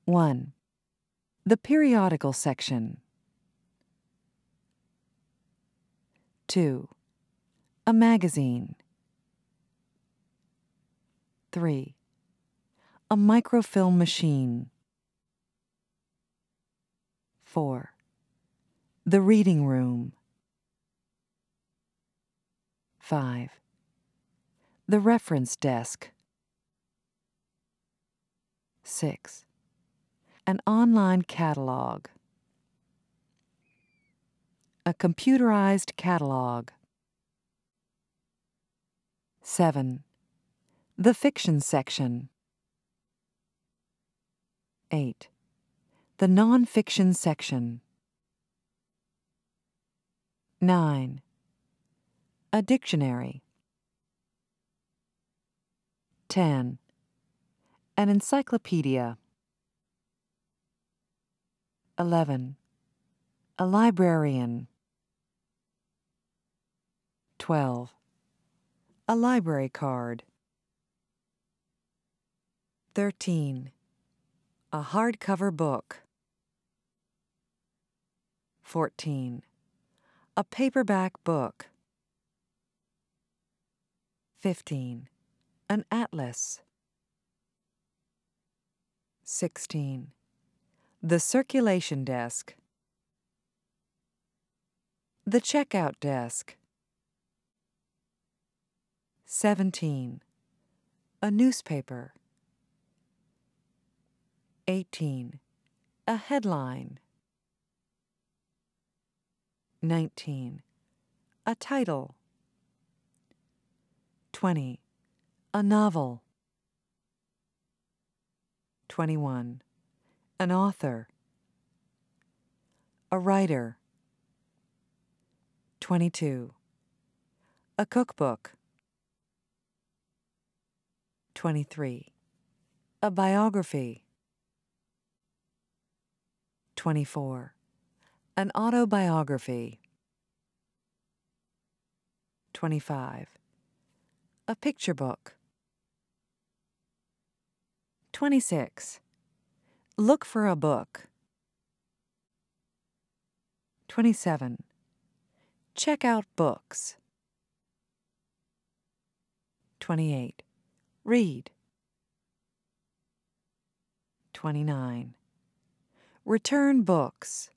1. The periodical section. 2. A magazine. 3. A microfilm machine. 4. The reading room. 5. The reference desk. 6. An online catalog. A computerized catalog. 7. The fiction section. 8. The non-fiction section. 9. A dictionary. 10. An encyclopedia. 11. A librarian. 12. A library card. 13. A hardcover book. 14. A paperback book. 15. An atlas. 16. The circulation desk. The checkout desk. 17. A newspaper. 18. A headline. 19. A title. 20. A novel. 21. An author. A writer. 22. A cookbook. 23. A biography. 24. An autobiography. 25. A picture book. 26. Look for a book. 27. Check out books. 28. Read. 29. Return books.